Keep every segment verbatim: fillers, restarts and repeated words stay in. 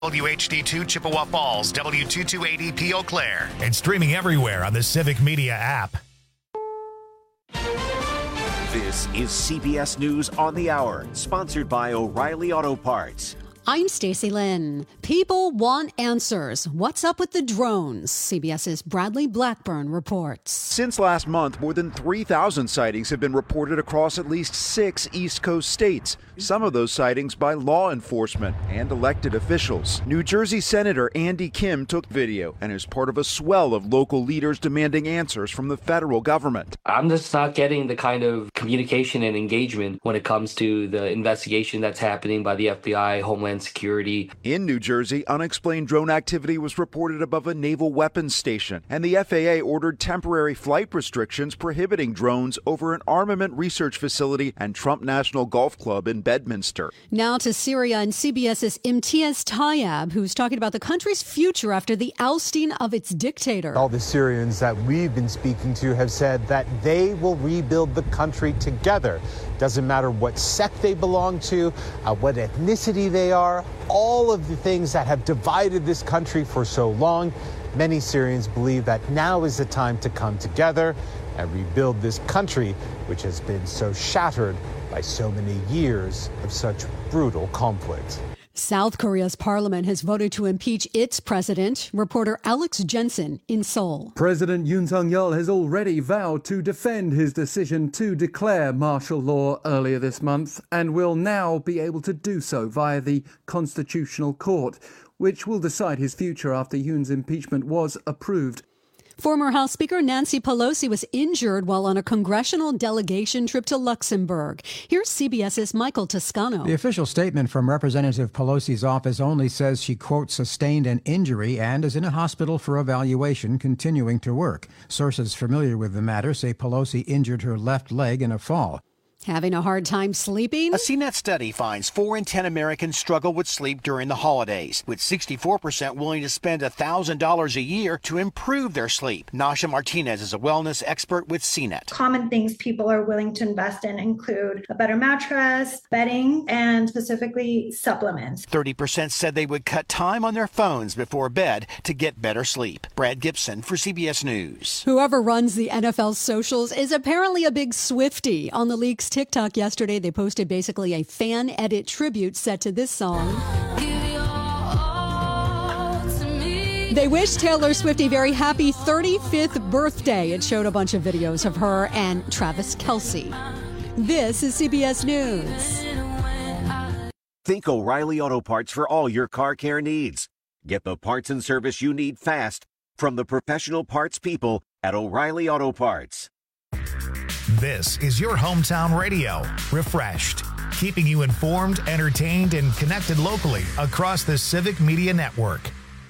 W H D two Chippewa Falls, W two two eight zero P Eau Claire, and streaming everywhere on the Civic Media app. This is C B S News on the Hour, sponsored by O'Reilly Auto Parts. I'm Stacey Lynn. People want answers. What's up with the drones? CBS's Bradley Blackburn reports. Since last month, more than three thousand sightings have been reported across at least six East Coast states. Some of those sightings by law enforcement and elected officials. New Jersey Senator Andy Kim took video and is part of a swell of local leaders demanding answers from the federal government. I'm just not getting the kind of communication and engagement when it comes to the investigation that's happening by the F B I, Homeland Security. In New Jersey, unexplained drone activity was reported above a naval weapons station, and the F A A ordered temporary flight restrictions prohibiting drones over an armament research facility and Trump National Golf Club in Bedminster. Now to Syria and CBS's Imtiaz Tayeb, who's talking about the country's future after the ousting of its dictator. All the Syrians that we've been speaking to have said that they will rebuild the country together. Doesn't matter what sect they belong to, uh, what ethnicity they are, all of the things that have divided this country for so long. Many Syrians believe that now is the time to come together and rebuild this country, which has been so shattered by so many years of such brutal conflict. South Korea's parliament has voted to impeach its president. Reporter Alex Jensen in Seoul. President Yoon Suk-yeol has already vowed to defend his decision to declare martial law earlier this month and will now be able to do so via the Constitutional Court, which will decide his future after Yoon's impeachment was approved. Former House Speaker Nancy Pelosi was injured while on a congressional delegation trip to Luxembourg. Here's CBS's Michael Toscano. The official statement from Representative Pelosi's office only says she, quote, sustained an injury and is in a hospital for evaluation, continuing to work. Sources familiar with the matter say Pelosi injured her left leg in a fall. Having a hard time sleeping? A C net study finds four in ten Americans struggle with sleep during the holidays, with sixty-four percent willing to spend one thousand dollars a year to improve their sleep. Nasha Martinez is a wellness expert with C net. Common things people are willing to invest in include a better mattress, bedding, and specifically supplements. thirty percent said they would cut time on their phones before bed to get better sleep. Brad Gibson for C B S News. Whoever runs the N F L socials is apparently a big Swiftie. On the league's TikTok yesterday, they posted basically a fan edit tribute set to this song. They wished Taylor Swift a very happy thirty-fifth birthday. It showed a bunch of videos of her and Travis Kelce. This is C B S News. Think O'Reilly Auto Parts for all your car care needs. Get the parts and service you need fast from the professional parts people at O'Reilly Auto Parts. This is your hometown radio, refreshed, keeping you informed, entertained, and connected locally across the Civic Media Network.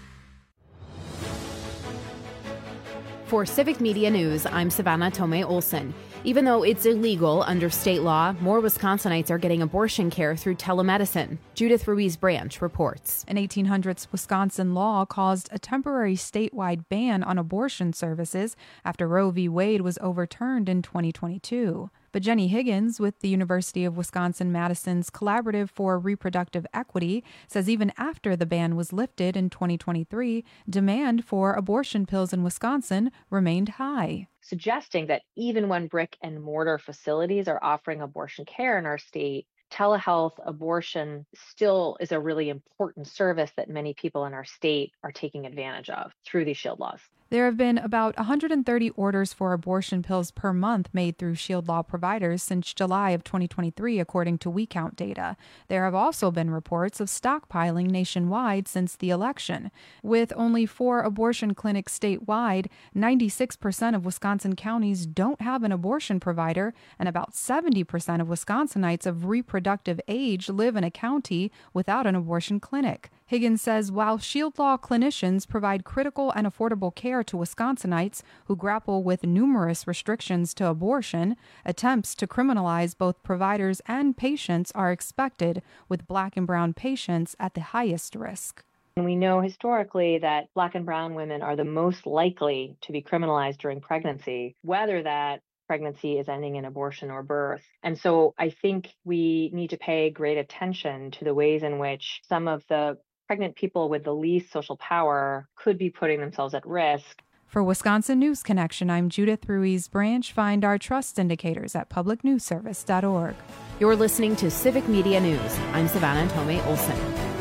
For Civic Media News, I'm Savannah Tomei Olson. Even though it's illegal under state law, more Wisconsinites are getting abortion care through telemedicine. Judith Ruiz Branch reports. An eighteen hundreds Wisconsin law caused a temporary statewide ban on abortion services after Roe v. Wade was overturned in twenty twenty-two. But Jenny Higgins with the University of Wisconsin-Madison's Collaborative for Reproductive Equity says even after the ban was lifted in twenty twenty-three, demand for abortion pills in Wisconsin remained high, suggesting that even when brick and mortar facilities are offering abortion care in our state, telehealth abortion still is a really important service that many people in our state are taking advantage of through these SHIELD laws. There have been about one hundred thirty orders for abortion pills per month made through SHIELD law providers since July of twenty twenty-three, according to WeCount data. There have also been reports of stockpiling nationwide since the election. With only four abortion clinics statewide, ninety-six percent of Wisconsin counties don't have an abortion provider, and about seventy percent of Wisconsinites of reproductive age live in a county without an abortion clinic. Higgins says while SHIELD law clinicians provide critical and affordable care to Wisconsinites who grapple with numerous restrictions to abortion, attempts to criminalize both providers and patients are expected, with Black and brown patients at the highest risk. And we know historically that Black and brown women are the most likely to be criminalized during pregnancy, whether that pregnancy is ending in abortion or birth. And so I think we need to pay great attention to the ways in which some of the pregnant people with the least social power could be putting themselves at risk. For Wisconsin News Connection, I'm Judith Ruiz Branch. Find our trust indicators at public news service dot org. You're listening to Civic Media News. I'm Savannah Tomei Olson.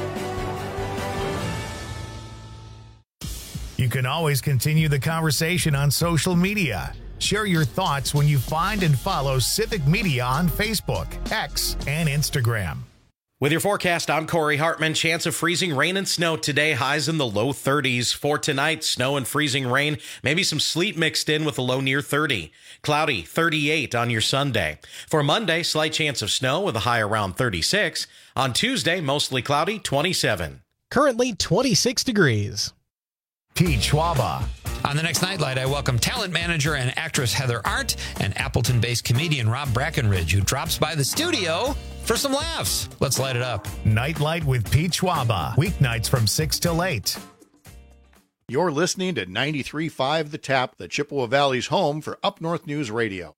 You can always continue the conversation on social media. Share your thoughts when you find and follow Civic Media on Facebook, X, and Instagram. With your forecast, I'm Corey Hartman. Chance of freezing rain and snow today, highs in the low thirties. For tonight, snow and freezing rain, maybe some sleet mixed in with a low near thirty. Cloudy, thirty-eight on your Sunday. For Monday, slight chance of snow with a high around thirty-six. On Tuesday, mostly cloudy, twenty-seven. Currently twenty-six degrees. Pete Schwaba. On the next Nightlight, I welcome talent manager and actress Heather Arndt and Appleton-based comedian Rob Brackenridge, who drops by the studio for some laughs. Let's light it up. Nightlight with Pete Schwaba. Weeknights from six till eight. You're listening to ninety-three point five The Tap, the Chippewa Valley's home for Up North News Radio.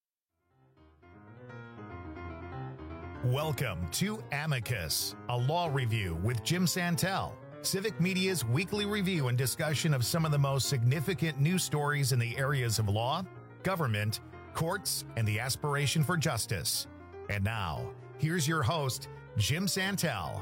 Welcome to Amicus, a law review with Jim Santel. Civic Media's weekly review and discussion of some of the most significant news stories in the areas of law, government, courts, and the aspiration for justice. And now, here's your host, Jim Santel.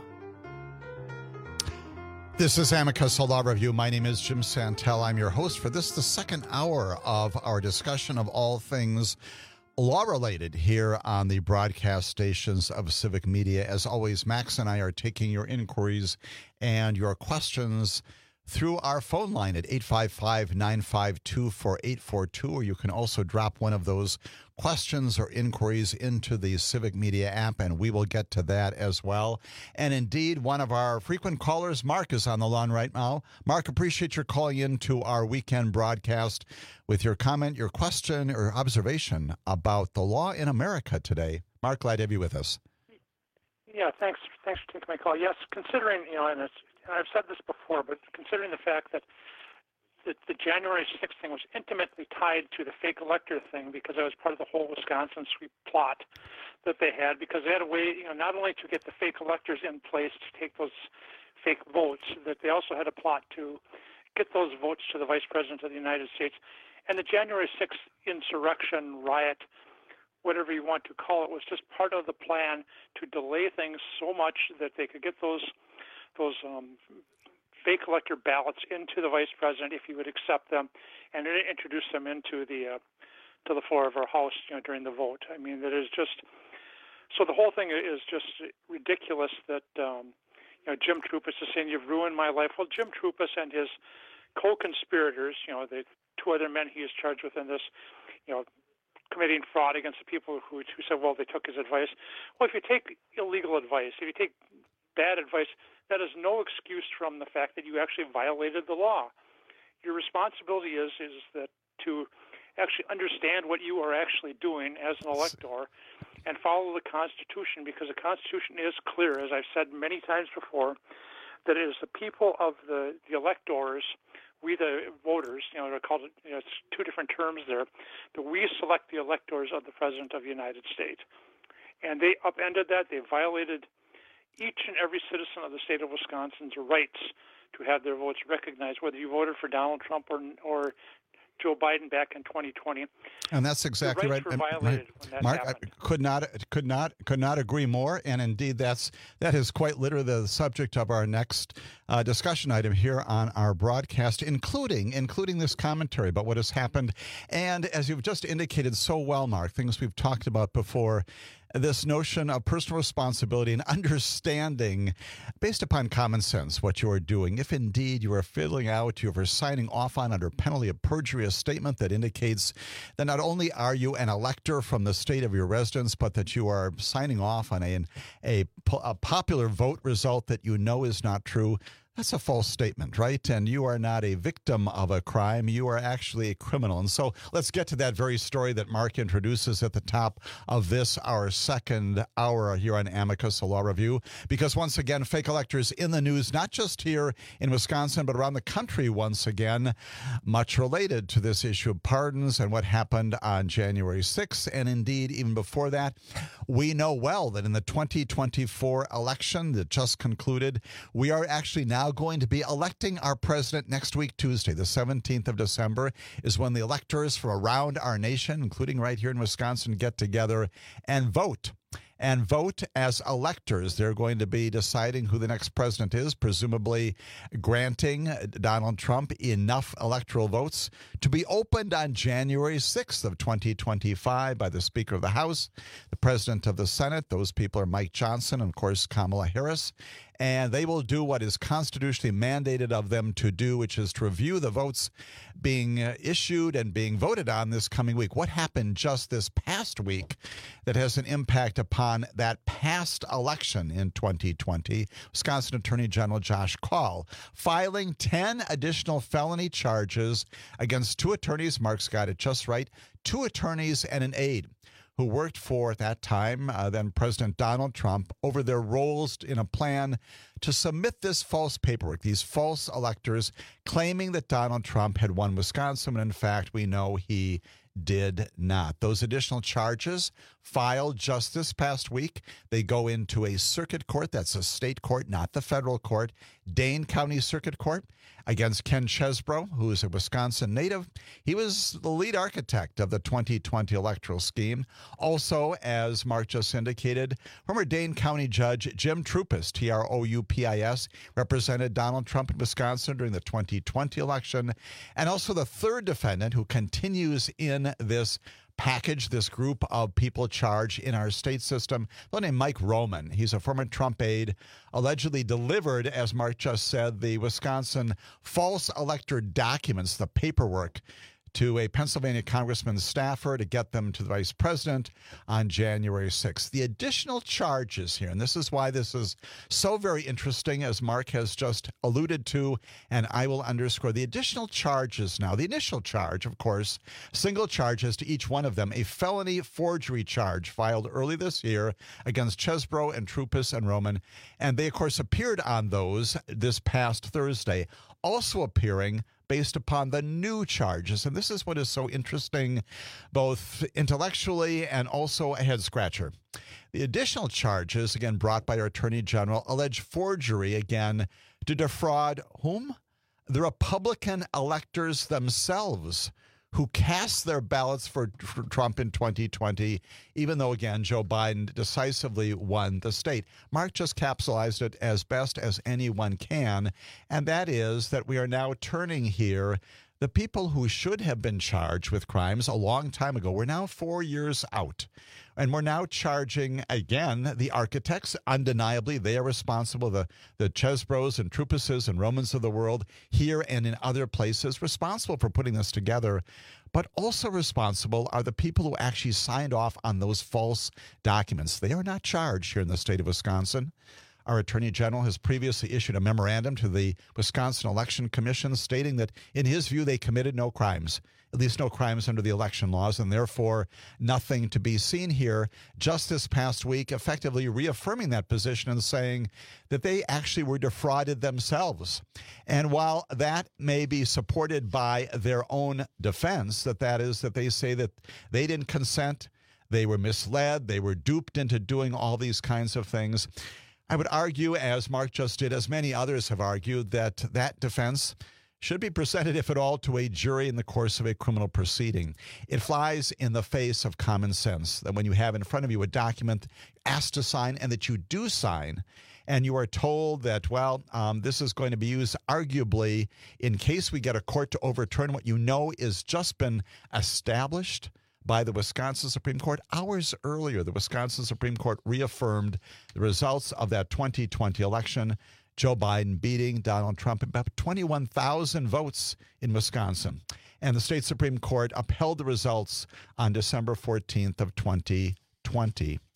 This is Amicus, a law review. My name is Jim Santel. I'm your host for this, the second hour of our discussion of all things law-related here on the broadcast stations of Civic Media. As always, Max and I are taking your inquiries and your questions through our phone line at eight five five, nine five two, four eight four two, or you can also drop one of those questions or inquiries into the Civic Media app, and we will get to that as well. And indeed, one of our frequent callers, Mark, is on the line right now. Mark, appreciate your calling into our weekend broadcast with your comment, your question, or observation about the law in America today. Mark, glad to have you with us. Yeah, thanks. Thanks for taking my call. Yes, considering, you know, and it's, I've said this before, but considering the fact that the, the January sixth thing was intimately tied to the fake elector thing, because it was part of the whole Wisconsin sweep plot that they had, because they had a way, you know, not only to get the fake electors in place to take those fake votes, that they also had a plot to get those votes to the Vice President of the United States. And the January sixth insurrection, riot, whatever you want to call it, was just part of the plan to delay things so much that they could get those those um, fake elector ballots into the Vice President if he would accept them, and introduce them into the uh, to the floor of our House, you know, during the vote. I mean, that is just so. The whole thing is just ridiculous. That um, you know, Jim Troupas is saying you've ruined my life. Well, Jim Troupas and his co-conspirators, you know, the two other men he is charged with in this, you know, committing fraud against the people who who said, well, they took his advice. Well, if you take illegal advice, if you take bad advice, that is no excuse from the fact that you actually violated the law. Your responsibility is is that to actually understand what you are actually doing as an elector and follow the Constitution, because the Constitution is clear, as I've said many times before, that it is the people of the, the electors, we the voters, you know, they're called, you know, it's two different terms there, that we select the electors of the President of the United States. And they upended that. They violated each and every citizen of the state of Wisconsin's rights to have their votes recognized, whether you voted for Donald Trump or or Joe Biden back in twenty twenty. And that's exactly right. Were violated when that Mark, happened. I could not, could not, could not agree more. And indeed, that's that is quite literally the subject of our next uh, discussion item here on our broadcast, including including this commentary about what has happened. And as you've just indicated so well, Mark, things we've talked about before. This notion of personal responsibility and understanding, based upon common sense, what you are doing. If indeed you are filling out, you are signing off on under penalty of perjury a statement that indicates that not only are you an elector from the state of your residence, but that you are signing off on a, a, a popular vote result that you know is not true, That's a false statement, right? And you are not a victim of a crime. You are actually a criminal. And so let's get to that very story that Mark introduces at the top of this, our second hour here on Amicus, a law review. Because once again, fake electors in the news, not just here in Wisconsin, but around the country once again, much related to this issue of pardons and what happened on January sixth. And indeed, even before that, we know well that in the twenty twenty-four election that just concluded, we are actually now going to be electing our president next week, Tuesday. The seventeenth of December is when the electors from around our nation, including right here in Wisconsin, get together and vote. And vote as electors. They're going to be deciding who the next president is, presumably granting Donald Trump enough electoral votes to be opened on January sixth of twenty twenty-five by the Speaker of the House, the President of the Senate. Those people are Mike Johnson and, of course, Kamala Harris. And they will do what is constitutionally mandated of them to do, which is to review the votes being issued and being voted on this coming week. What happened just this past week that has an impact upon that past election in twenty twenty? Wisconsin Attorney General Josh Kaul filing ten additional felony charges against two attorneys. Mark's got it just right. Two attorneys and an aide who worked for, at that time, uh, then President Donald Trump, over their roles in a plan to submit this false paperwork, these false electors claiming that Donald Trump had won Wisconsin, when in fact we know he did not. Those additional charges filed just this past week, they go into a circuit court. That's a state court, not the federal court, Dane County Circuit Court, against Ken Chesbro, who is a Wisconsin native. He was the lead architect of the twenty twenty electoral scheme. Also, as Mark just indicated, former Dane County Judge Jim Troupis, T R O U P I S, represented Donald Trump in Wisconsin during the twenty twenty election. And also the third defendant who continues in this package, this group of people charged in our state system, a named Mike Roman. He's a former Trump aide, allegedly delivered, as Mark just said, the Wisconsin false elector documents, the paperwork, to a Pennsylvania congressman's staffer to get them to the vice president on January sixth. The additional charges here, and this is why this is so very interesting, as Mark has just alluded to, and I will underscore, the additional charges now, the initial charge, of course, single charges to each one of them, a felony forgery charge filed early this year against Chesbro and Troupis and Roman, and they, of course, appeared on those this past Thursday, also appearing based upon the new charges. And this is what is so interesting, both intellectually and also a head-scratcher. The additional charges, again, brought by our Attorney General, allege forgery, again, to defraud whom? The Republican electors themselves, who cast their ballots for Trump in twenty twenty, even though, again, Joe Biden decisively won the state. Mark just capsulized it as best as anyone can, and that is that we are now turning here the people who should have been charged with crimes a long time ago. We're now four years out, and we're now charging, again, the architects. Undeniably, they are responsible, the, the Chesbros and Troupises and Romans of the world here and in other places, responsible for putting this together. But also responsible are the people who actually signed off on those false documents. They are not charged here in the state of Wisconsin. Our Attorney General has previously issued a memorandum to the Wisconsin Election Commission stating that, in his view, they committed no crimes, at least no crimes under the election laws, and therefore nothing to be seen here. Just this past week, effectively reaffirming that position and saying that they actually were defrauded themselves. And while that may be supported by their own defense, that that is that they say that they didn't consent, they were misled, they were duped into doing all these kinds of things, I would argue, as Mark just did, as many others have argued, that that defense should be presented, if at all, to a jury in the course of a criminal proceeding. It flies in the face of common sense that when you have in front of you a document asked to sign and that you do sign, and you are told that, well, um, this is going to be used arguably in case we get a court to overturn what you know is just been established by the Wisconsin Supreme Court. Hours earlier, the Wisconsin Supreme Court reaffirmed the results of that twenty twenty election, Joe Biden beating Donald Trump by about twenty-one thousand votes in Wisconsin. And the state Supreme Court upheld the results on December fourteenth of twenty twenty.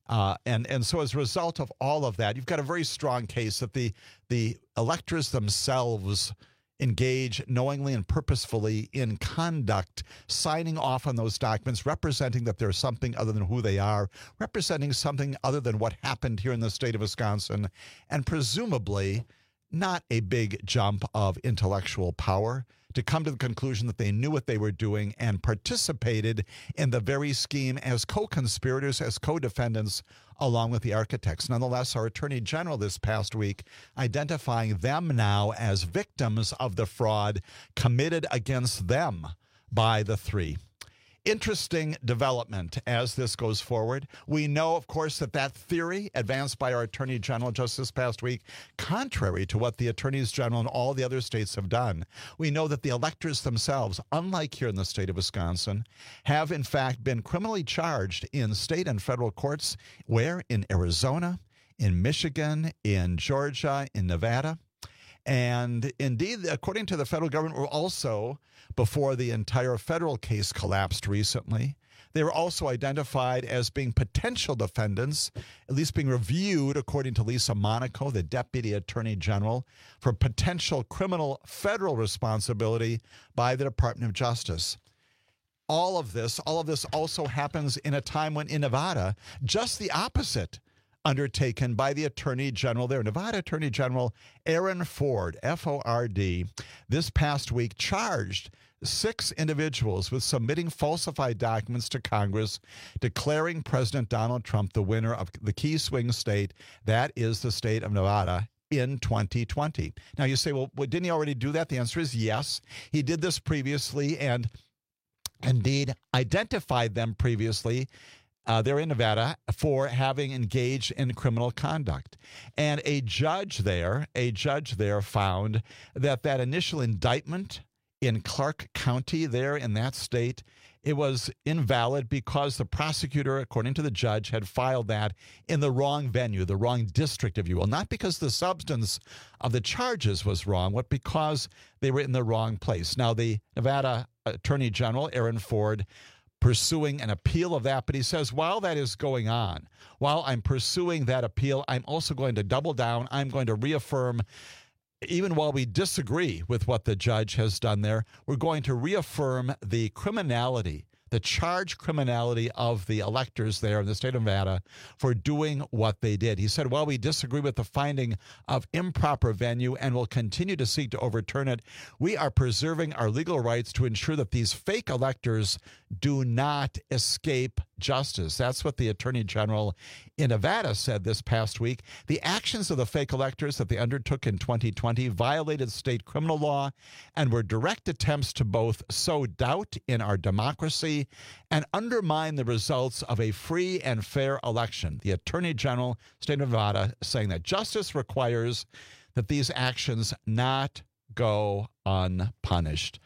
Uh, and, and so as a result of all of that, you've got a very strong case that the, the electors themselves engage knowingly and purposefully in conduct, signing off on those documents, representing that they're something other than who they are, representing something other than what happened here in the state of Wisconsin, and presumably not a big jump of intellectual power to come to the conclusion that they knew what they were doing and participated in the very scheme as co-conspirators, as co-defendants, along with the architects. Nonetheless, our Attorney General this past week identifying them now as victims of the fraud committed against them by the three. Interesting development as this goes forward. We know, of course, that that theory advanced by our Attorney General just this past week, contrary to what the Attorneys General in all the other states have done, we know that the electors themselves, unlike here in the state of Wisconsin, have in fact been criminally charged in state and federal courts, where in Arizona, in Michigan, in Georgia, in Nevada. And indeed, according to the federal government, were also, before the entire federal case collapsed recently, they were also identified as being potential defendants, at least being reviewed, according to Lisa Monaco, the Deputy Attorney General, for potential criminal federal responsibility by the Department of Justice. All of this, all of this also happens in a time when in Nevada, just the opposite undertaken by the Attorney General there. Nevada Attorney General Aaron Ford, F O R D, this past week charged six individuals with submitting falsified documents to Congress declaring President Donald Trump the winner of the key swing state, that is the state of Nevada, in twenty twenty. Now you say, well, didn't he already do that? The answer is yes. He did this previously and indeed identified them previously. Uh, they're in Nevada for having engaged in criminal conduct. And a judge there, a judge there found that that initial indictment in Clark County there in that state, it was invalid because the prosecutor, according to the judge, had filed that in the wrong venue, the wrong district, if you will. Not because the substance of the charges was wrong, but because they were in the wrong place. Now, the Nevada Attorney General, Aaron Ford, pursuing an appeal of that, but he says, while that is going on, while I'm pursuing that appeal, I'm also going to double down. I'm going to reaffirm, even while we disagree with what the judge has done there, we're going to reaffirm the criminality, the charged criminality of the electors there in the state of Nevada for doing what they did. He said, while we disagree with the finding of improper venue and will continue to seek to overturn it, we are preserving our legal rights to ensure that these fake electors do not escape justice. That's what the Attorney General in Nevada said this past week. The actions of the fake electors that they undertook in twenty twenty violated state criminal law and were direct attempts to both sow doubt in our democracy and undermine the results of a free and fair election. The Attorney General, state of Nevada, saying that justice requires that these actions not go unpunished.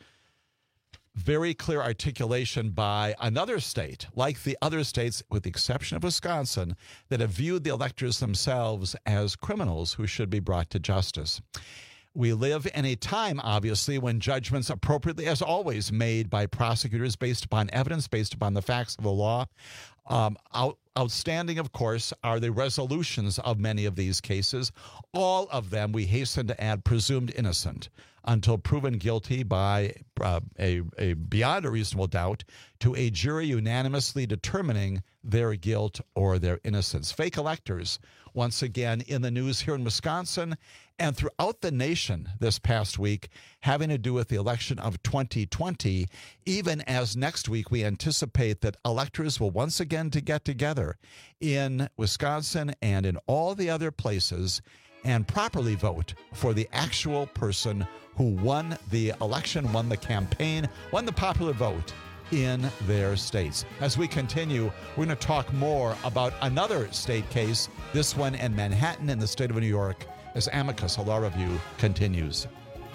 Very clear articulation by another state, like the other states, with the exception of Wisconsin, that have viewed the electors themselves as criminals who should be brought to justice. We live in a time, obviously, when judgments appropriately, as always, made by prosecutors based upon evidence, based upon the facts of the law. Um, out, outstanding, of course, are the resolutions of many of these cases. All of them, we hasten to add, presumed innocent until proven guilty by uh, a, a beyond a reasonable doubt to a jury unanimously determining their guilt or their innocence. Fake electors, once again, in the news here in Wisconsin and throughout the nation this past week, having to do with the election of twenty twenty, even as next week we anticipate that electors will once again to get together in Wisconsin and in all the other places and properly vote for the actual person who won the election, won the campaign, won the popular vote in their states. As we continue, we're going to talk more about another state case, this one in Manhattan in the state of New York, as Amicus, a law review, continues.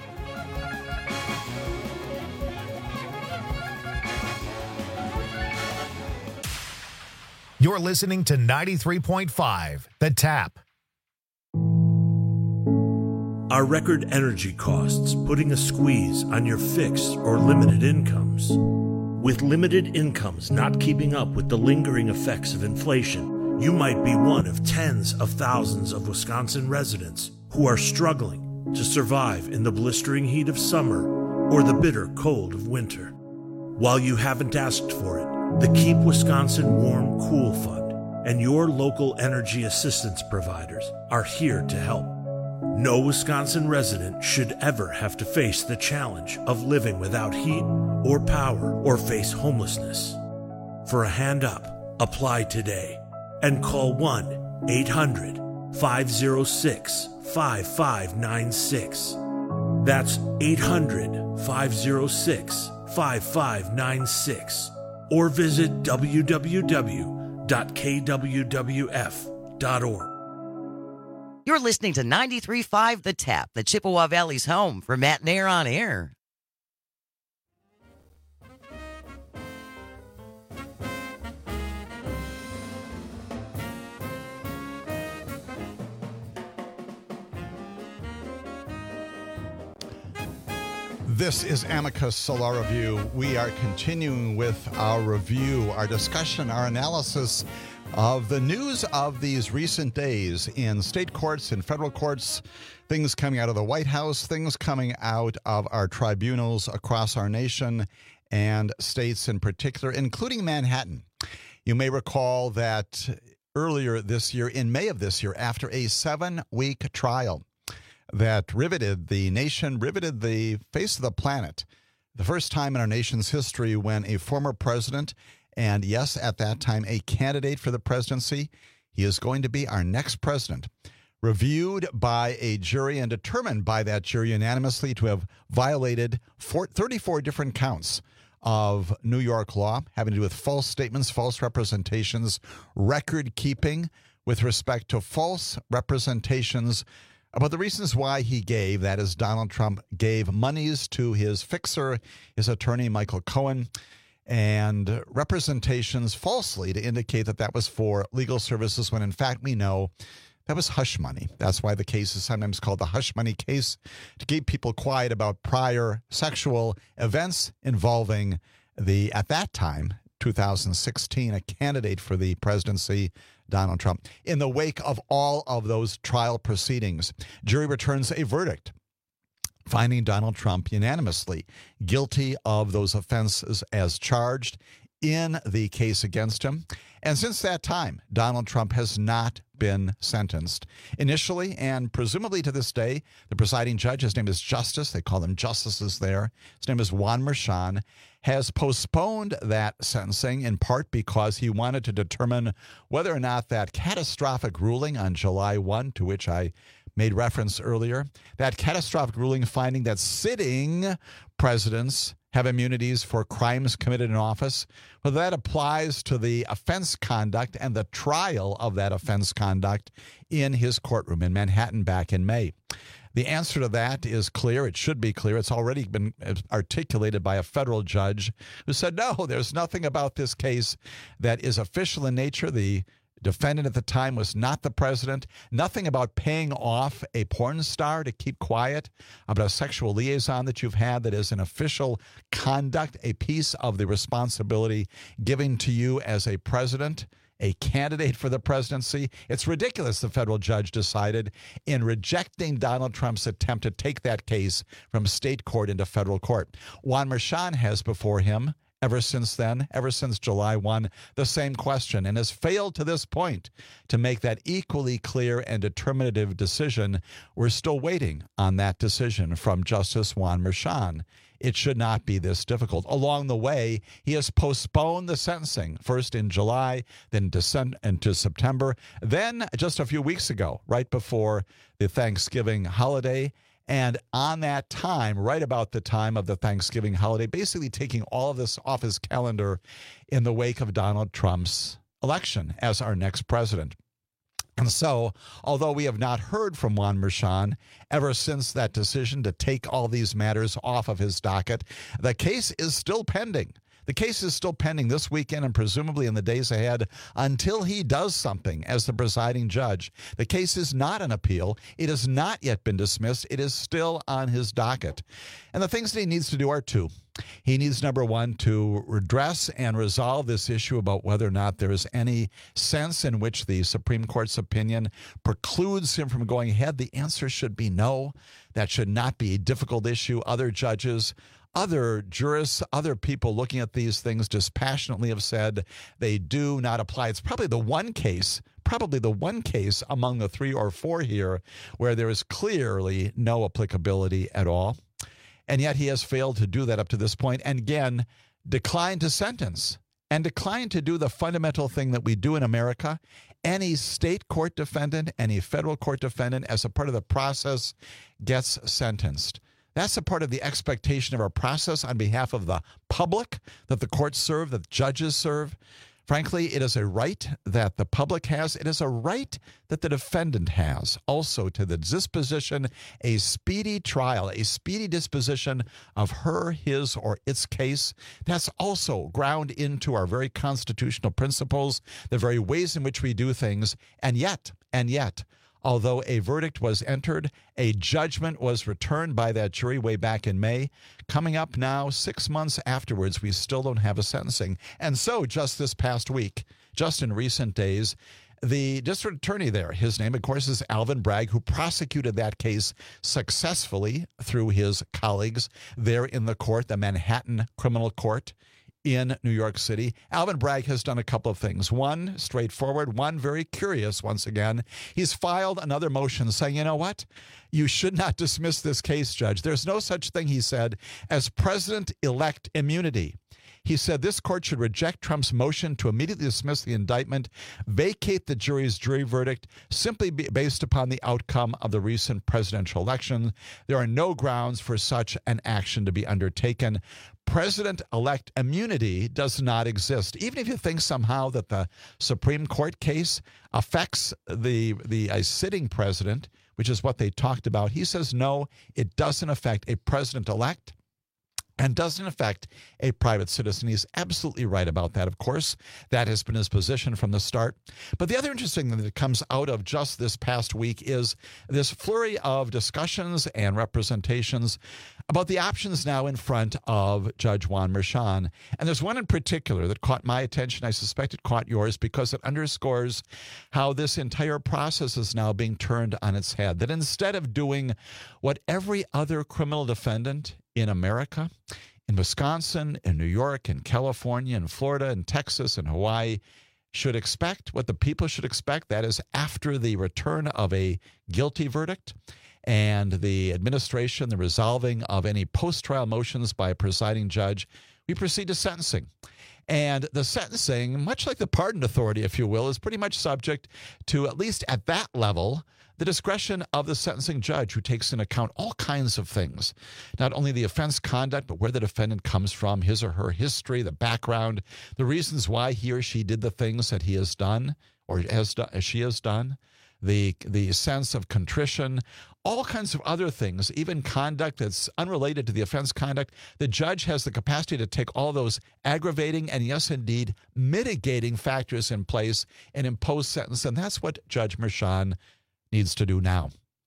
You're listening to ninety-three point five, The Tap. Are record energy costs putting a squeeze on your fixed or limited incomes? With limited incomes not keeping up with the lingering effects of inflation, You might be one of tens of thousands of Wisconsin residents who are struggling to survive in the blistering heat of summer or the bitter cold of winter. While you haven't asked for it, the Keep Wisconsin Warm Cool Fund and your local energy assistance providers are here to help. No Wisconsin resident should ever have to face the challenge of living without heat or power or face homelessness. For a hand up, apply today and call one eight hundred five oh six five five nine six. That's eight hundred five oh six five five nine six. Or visit w w w dot k w w f dot org. You're listening to ninety-three point five The Tap, the Chippewa Valley's home for Matt Nair on Air. This is Amicus Solar Review. We are continuing with our review, our discussion, our analysis of the news of these recent days in state courts and federal courts, things coming out of the White House, things coming out of our tribunals across our nation and states in particular, including Manhattan. You may recall that earlier this year, in May of this year, after a seven-week trial that riveted the nation, riveted the face of the planet, the first time in our nation's history when a former president, and yes, at that time, a candidate for the presidency, he is going to be our next president, reviewed by a jury and determined by that jury unanimously to have violated four, thirty-four different counts of New York law having to do with false statements, false representations, record keeping with respect to false representations about the reasons why he gave, that is, Donald Trump gave monies to his fixer, his attorney, Michael Cohen, and representations falsely to indicate that that was for legal services when in fact we know that was hush money. That's why the case is sometimes called the hush money case, to keep people quiet about prior sexual events involving the, at that time, two thousand sixteen, a candidate for the presidency, Donald Trump. In the wake of all of those trial proceedings, jury returns a verdict finding Donald Trump unanimously guilty of those offenses as charged in the case against him. And since that time, Donald Trump has not been sentenced. Initially, and presumably to this day, the presiding judge, his name is Justice, they call them justices there, his name is Juan Merchan, has postponed that sentencing in part because he wanted to determine whether or not that catastrophic ruling on July first, to which I made reference earlier, that catastrophic ruling finding that sitting presidents have immunities for crimes committed in office, whether that applies to the offense conduct and the trial of that offense conduct in his courtroom in Manhattan back in May. The answer to that is clear. It should be clear. It's already been articulated by a federal judge who said, no, there's nothing about this case that is official in nature. The defendant at the time was not the president. Nothing about paying off a porn star to keep quiet about a sexual liaison that you've had that is an official conduct, a piece of the responsibility given to you as a president, a candidate for the presidency. It's ridiculous, the federal judge decided, in rejecting Donald Trump's attempt to take that case from state court into federal court. Juan Merchan has before him, ever since then, ever since July first, the same question, and has failed to this point to make that equally clear and determinative decision. We're still waiting on that decision from Justice Juan Merchan. It should not be this difficult. Along the way, he has postponed the sentencing, first in July, then December, into September, then just a few weeks ago, right before the Thanksgiving holiday. And on that time, right about the time of the Thanksgiving holiday, basically taking all of this off his calendar in the wake of Donald Trump's election as our next president. And so, although we have not heard from Juan Merchan ever since that decision to take all these matters off of his docket, the case is still pending. The case is still pending this weekend and presumably in the days ahead until he does something as the presiding judge. The case is not an appeal. It has not yet been dismissed. It is still on his docket. And the things that he needs to do are two. He needs, number one, to redress and resolve this issue about whether or not there is any sense in which the Supreme Court's opinion precludes him from going ahead. The answer should be no. That should not be a difficult issue. Other judges, other jurists, other people looking at these things dispassionately have said they do not apply. It's probably the one case, probably the one case among the three or four here where there is clearly no applicability at all. And yet he has failed to do that up to this point, and again, declined to sentence and declined to do the fundamental thing that we do in America. Any state court defendant, any federal court defendant, as a part of the process, gets sentenced. That's a part of the expectation of our process on behalf of the public that the courts serve, that judges serve. Frankly, it is a right that the public has. It is a right that the defendant has also to the disposition, a speedy trial, a speedy disposition of her, his, or its case. That's also ground into our very constitutional principles, the very ways in which we do things. And yet, and yet, although a verdict was entered, a judgment was returned by that jury way back in May. Coming up now, six months afterwards, we still don't have a sentencing. And so just this past week, just in recent days, the district attorney there, his name, of course, is Alvin Bragg, who prosecuted that case successfully through his colleagues there in the court, the Manhattan Criminal Court in New York City. Alvin Bragg has done a couple of things. One, straightforward. One, very curious once again. He's filed another motion saying, you know what? You should not dismiss this case, Judge. There's no such thing, he said, as president-elect immunity. He said this court should reject Trump's motion to immediately dismiss the indictment, vacate the jury's jury verdict, simply be based upon the outcome of the recent presidential election. There are no grounds for such an action to be undertaken. President-elect immunity does not exist. Even if you think somehow that the Supreme Court case affects the, the a sitting president, which is what they talked about, he says no, it doesn't affect a president-elect and doesn't affect a private citizen. He's absolutely right about that, of course. That has been his position from the start. But the other interesting thing that comes out of just this past week is this flurry of discussions and representations about the options now in front of Judge Juan Merchan. And there's one in particular that caught my attention. I suspect it caught yours because it underscores how this entire process is now being turned on its head. That instead of doing what every other criminal defendant in America, in Wisconsin, in New York, in California, in Florida, in Texas, and Hawaii, should expect, what the people should expect, that is after the return of a guilty verdict and the administration, the resolving of any post-trial motions by a presiding judge, we proceed to sentencing. And the sentencing, much like the pardon authority, if you will, is pretty much subject to, at least at that level, the discretion of the sentencing judge, who takes into account all kinds of things, not only the offense conduct, but where the defendant comes from, his or her history, the background, the reasons why he or she did the things that he has done or has done, she has done, the the sense of contrition, all kinds of other things, even conduct that's unrelated to the offense conduct. The judge has the capacity to take all those aggravating and, yes, indeed, mitigating factors in place and impose sentence. And that's what Judge Merchan needs to do now.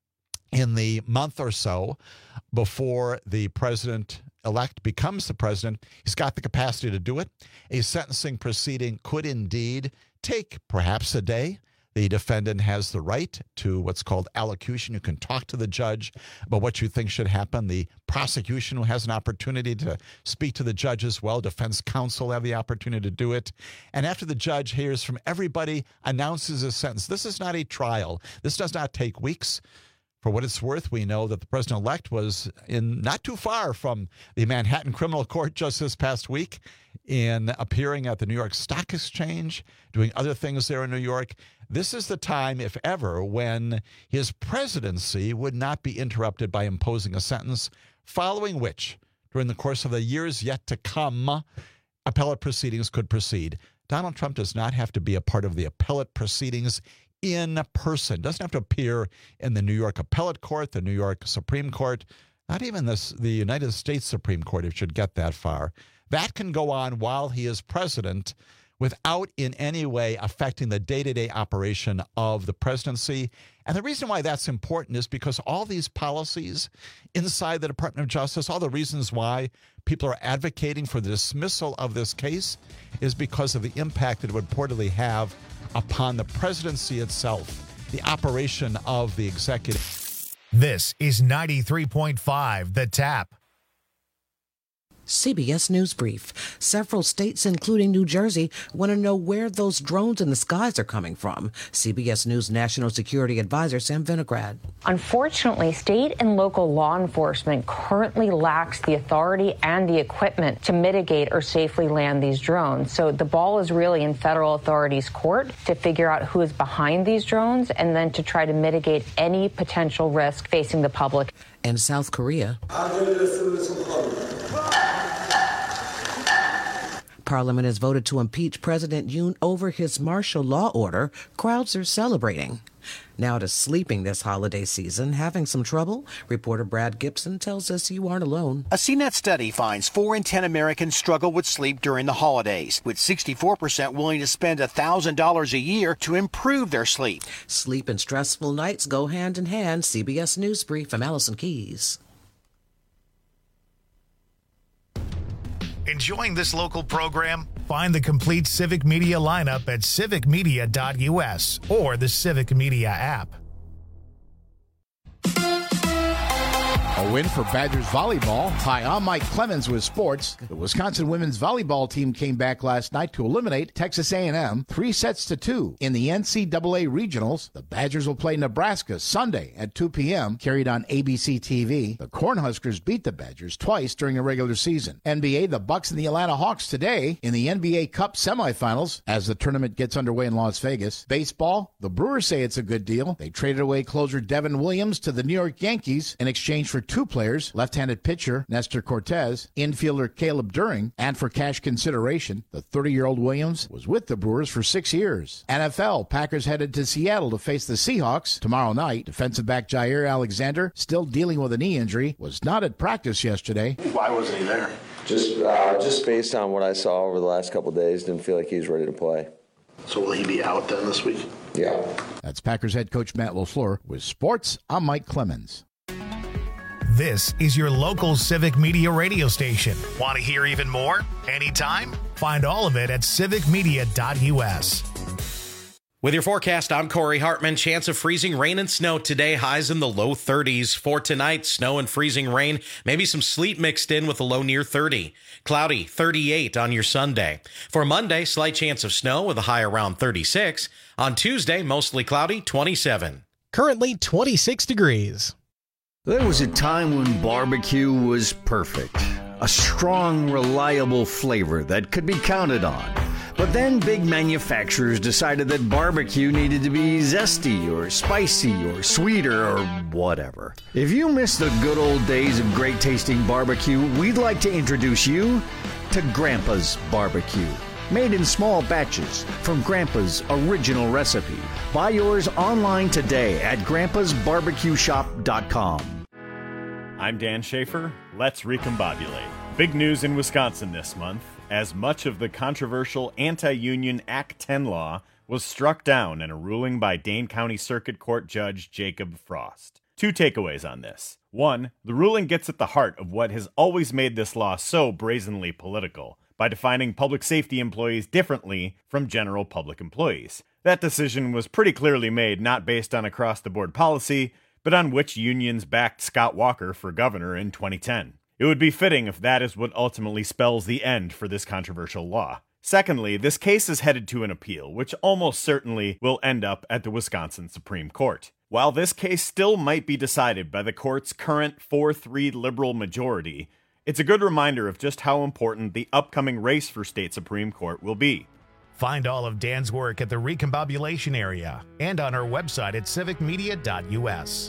In the month or so before the president-elect becomes the president, he's got the capacity to do it. A sentencing proceeding could indeed take perhaps a day. The defendant has the right to what's called allocution. You can talk to the judge about what you think should happen. The prosecution has an opportunity to speak to the judge as well. Defense counsel have the opportunity to do it. And after the judge hears from everybody, announces a sentence. This is not a trial. This does not take weeks. For what it's worth, we know that the president-elect was in not too far from the Manhattan Criminal Court just this past week in appearing at the New York Stock Exchange, doing other things there in New York. This is the time, if ever, when his presidency would not be interrupted by imposing a sentence, following which, during the course of the years yet to come, appellate proceedings could proceed. Donald Trump does not have to be a part of the appellate proceedings in person. Doesn't have to appear in the New York Appellate Court, the New York Supreme Court. Not even this, the United States Supreme Court, if it should get that far. That can go on while he is president without in any way affecting the day-to-day operation of the presidency. And the reason why that's important is because all these policies inside the Department of Justice, all the reasons why people are advocating for the dismissal of this case is because of the impact it would reportedly have upon the presidency itself, the operation of the executive. This is ninety-three point five The Tap. C B S News Brief. Several states, including New Jersey, want to know where those drones in the skies are coming from. C B S News National Security Advisor Sam Vinograd. Unfortunately, state and local law enforcement currently lacks the authority and the equipment to mitigate or safely land these drones. So the ball is really in federal authorities' court to figure out who is behind these drones and then to try to mitigate any potential risk facing the public. In South Korea, Parliament has voted to impeach President Yoon over his martial law order. Crowds are celebrating. Now to sleeping this holiday season, having some trouble? Reporter Brad Gibson tells us you aren't alone. A C net study finds four in ten Americans struggle with sleep during the holidays, with sixty-four percent willing to spend one thousand dollars a year to improve their sleep. Sleep and stressful nights go hand in hand. C B S News Brief from Allison Keyes. Enjoying this local program? Find the complete Civic Media lineup at civic media dot u s or the Civic Media app. A win for Badgers volleyball. Hi, I'm Mike Clemens with sports. The Wisconsin women's volleyball team came back last night to eliminate Texas A and M three sets to two in the N C double A regionals. The Badgers will play Nebraska Sunday at two p.m. carried on A B C T V. The Cornhuskers beat the Badgers twice during the regular season. N B A, the Bucks and the Atlanta Hawks today in the N B A Cup semifinals as the tournament gets underway in Las Vegas. Baseball, the Brewers say it's a good deal. They traded away closer Devin Williams to the New York Yankees in exchange for two players, left-handed pitcher Nestor Cortez, infielder Caleb During, and for cash consideration, the thirty-year-old Williams was with the Brewers for six years. N F L, Packers headed to Seattle to face the Seahawks tomorrow night. Defensive back Jair Alexander, still dealing with a knee injury, was not at practice yesterday. Why wasn't he there? Just, uh, just based on what I saw over the last couple of days, didn't feel like he was ready to play. So will he be out then this week? Yeah. That's Packers head coach Matt LaFleur. With sports, I'm Mike Clemens. This is your local Civic Media radio station. Want to hear even more? Anytime? Find all of it at civic media dot u s. With your forecast, I'm Corey Hartman. Chance of freezing rain and snow today. Highs in the low thirties. For tonight, snow and freezing rain. Maybe some sleet mixed in with a low near thirty. Cloudy, thirty-eight on your Sunday. For Monday, slight chance of snow with a high around thirty-six. On Tuesday, mostly cloudy, twenty-seven. Currently twenty-six degrees. There was a time when barbecue was perfect. A strong, reliable flavor that could be counted on. But then big manufacturers decided that barbecue needed to be zesty or spicy or sweeter or whatever. If you miss the good old days of great tasting barbecue, we'd like to introduce you to Grandpa's Barbecue. Made in small batches from Grandpa's original recipe. Buy yours online today at grandpas barbecue shop dot com. I'm Dan Schaefer. Let's recombobulate. Big news in Wisconsin this month, as much of the controversial anti-union Act ten law was struck down in a ruling by Dane County Circuit Court Judge Jacob Frost. Two takeaways on this. One, the ruling gets at the heart of what has always made this law so brazenly political, by defining public safety employees differently from general public employees. That decision was pretty clearly made not based on across-the-board policy, but on which unions backed Scott Walker for governor in twenty ten. It would be fitting if that is what ultimately spells the end for this controversial law. Secondly, this case is headed to an appeal, which almost certainly will end up at the Wisconsin Supreme Court. While this case still might be decided by the court's current four three liberal majority, it's a good reminder of just how important the upcoming race for state Supreme Court will be. Find all of Dan's work at the Recombobulation area and on our website at civic media dot u s.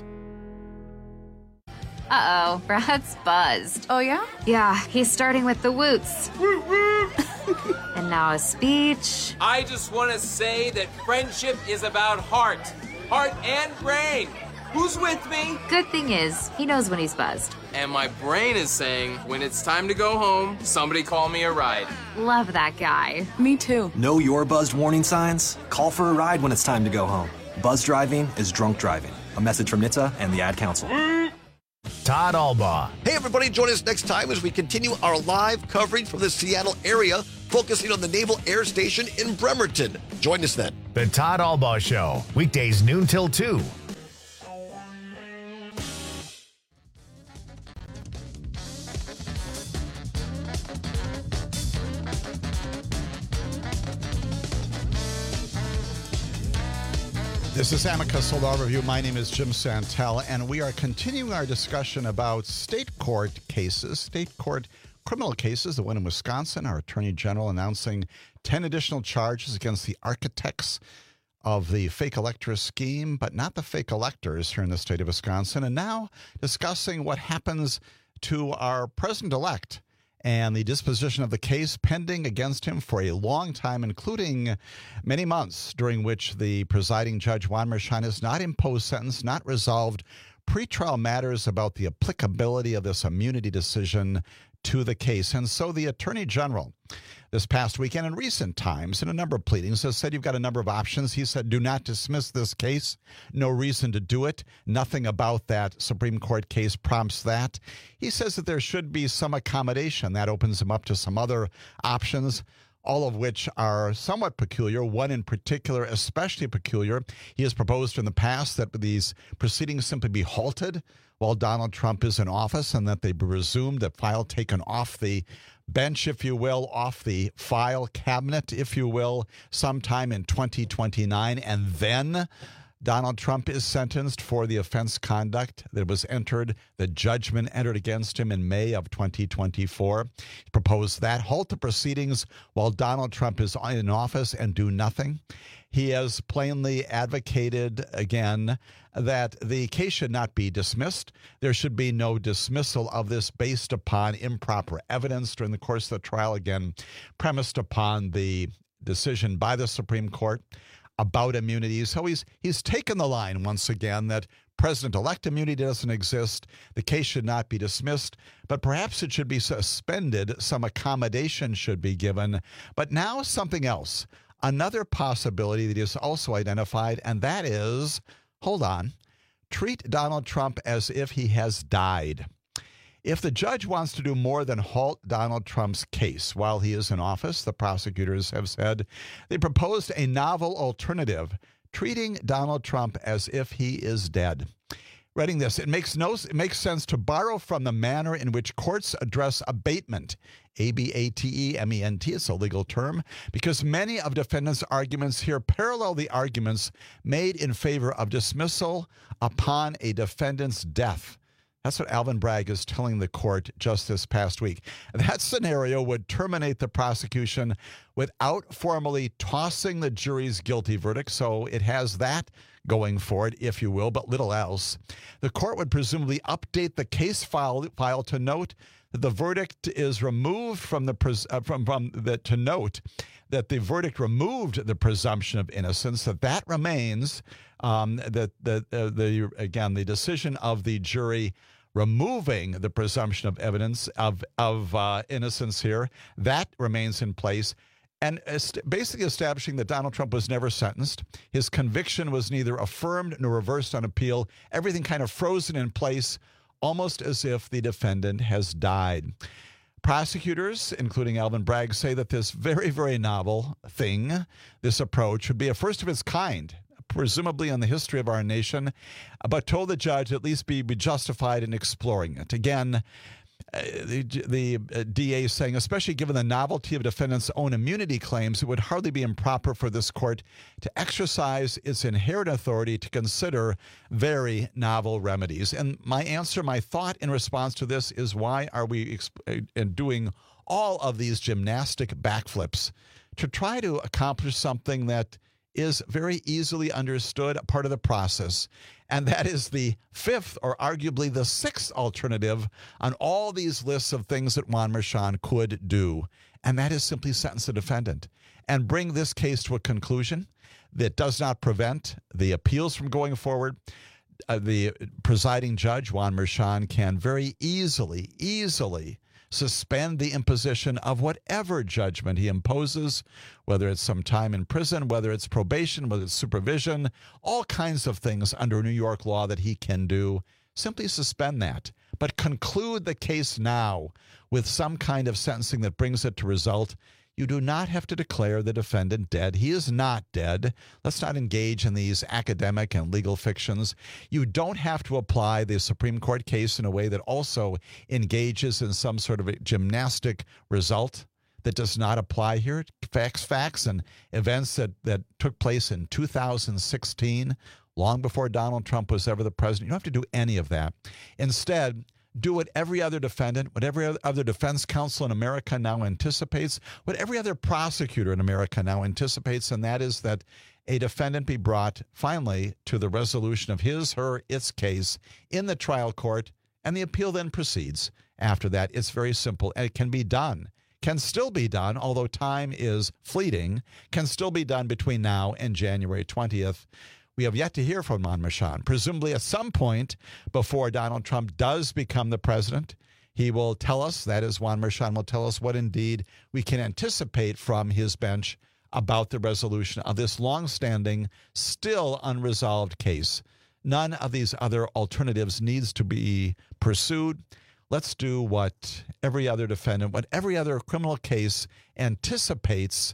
Uh-oh, Brad's buzzed. Oh, yeah? Yeah, he's starting with the woots. And now a speech. I just want to say that friendship is about heart. Heart and brain. Who's with me? Good thing is, he knows when he's buzzed. And my brain is saying, when it's time to go home, somebody call me a ride. Love that guy. Me too. Know your buzzed warning signs? Call for a ride when it's time to go home. Buzz driving is drunk driving. A message from N H T S A and the Ad Council. Todd Albaugh. Hey, everybody, join us next time as we continue our live coverage from the Seattle area, focusing on the Naval Air Station in Bremerton. Join us then. The Todd Albaugh Show, weekdays noon till two. This is Amicus Law Review. My name is Jim Santel, and we are continuing our discussion about state court cases, state court criminal cases. The one in Wisconsin, our Attorney General announcing ten additional charges against the architects of the fake elector scheme, but not the fake electors here in the state of Wisconsin. And now discussing what happens to our president-elect and the disposition of the case pending against him for a long time, including many months, during which the presiding judge, Juan Merchan, has not imposed sentence, not resolved pretrial matters about the applicability of this immunity decision to the case. And so the Attorney General this past weekend, in recent times, in a number of pleadings, has said you've got a number of options. He said, do not dismiss this case. No reason to do it. Nothing about that Supreme Court case prompts that. He says that there should be some accommodation. That opens him up to some other options, all of which are somewhat peculiar. One in particular, especially peculiar. He has proposed in the past that these proceedings simply be halted while Donald Trump is in office, and that they be resumed, a file taken off the bench, if you will, off the file cabinet, if you will, sometime in twenty twenty-nine. And then Donald Trump is sentenced for the offense conduct that was entered, the judgment entered against him in May of twenty twenty-four. He proposed that, halt the proceedings while Donald Trump is in office and do nothing. He has plainly advocated, again, that the case should not be dismissed. There should be no dismissal of this based upon improper evidence during the course of the trial, again, premised upon the decision by the Supreme Court about immunity. So he's, he's taken the line once again that president-elect immunity doesn't exist. The case should not be dismissed, but perhaps it should be suspended. Some accommodation should be given. But now something else. Another possibility that is also identified, and that is, hold on, treat Donald Trump as if he has died. If the judge wants to do more than halt Donald Trump's case while he is in office, the prosecutors have said, they proposed a novel alternative, treating Donald Trump as if he is dead. Reading this, it makes no it makes sense to borrow from the manner in which courts address abatement, A B A T E M E N T, it's a legal term, because many of defendants' arguments here parallel the arguments made in favor of dismissal upon a defendant's death. That's what Alvin Bragg is telling the court just this past week. That scenario would terminate the prosecution without formally tossing the jury's guilty verdict, so it has that going for it, if you will, but little else. The court would presumably update the case file, file to note that the verdict is removed from the pres- uh, from from the to note that the verdict removed the presumption of innocence. That that remains. Um, that the uh, the again the decision of the jury removing the presumption of evidence of of uh, innocence here, that remains in place. And basically establishing that Donald Trump was never sentenced. His conviction was neither affirmed nor reversed on appeal. Everything kind of frozen in place, almost as if the defendant has died. Prosecutors, including Alvin Bragg, say that this very, very novel thing, this approach, would be a first of its kind, presumably in the history of our nation, but told the judge at least be, be justified in exploring it. Again, Uh, the, the uh, D A is saying, especially given the novelty of defendants' own immunity claims, it would hardly be improper for this court to exercise its inherent authority to consider very novel remedies. And my answer, my thought in response to this is, why are we exp- uh, doing all of these gymnastic backflips to try to accomplish something that is very easily understood, a part of the process, and that is the fifth or arguably the sixth alternative on all these lists of things that Juan Merchan could do, and that is simply sentence the defendant and bring this case to a conclusion that does not prevent the appeals from going forward, uh, the presiding judge, Juan Merchan, can very easily, easily suspend the imposition of whatever judgment he imposes, whether it's some time in prison, whether it's probation, whether it's supervision, all kinds of things under New York law that he can do. Simply suspend that, but conclude the case now with some kind of sentencing that brings it to result. You do not have to declare the defendant dead. He is not dead. Let's not engage in these academic and legal fictions. You don't have to apply the Supreme Court case in a way that also engages in some sort of a gymnastic result that does not apply here. Facts, facts, and events that, that took place in two thousand sixteen, long before Donald Trump was ever the president. You don't have to do any of that. Instead, do what every other defendant, what every other defense counsel in America now anticipates, what every other prosecutor in America now anticipates, and that is that a defendant be brought finally to the resolution of his, her, its case in the trial court, and the appeal then proceeds. After that, it's very simple, and it can be done, can still be done, although time is fleeting, can still be done between now and January twentieth. We have yet to hear from Juan Merchan. Presumably at some point before Donald Trump does become the president, he will tell us, that is, Juan Merchan will tell us what indeed we can anticipate from his bench about the resolution of this longstanding, still unresolved case. None of these other alternatives needs to be pursued. Let's do what every other defendant, what every other criminal case anticipates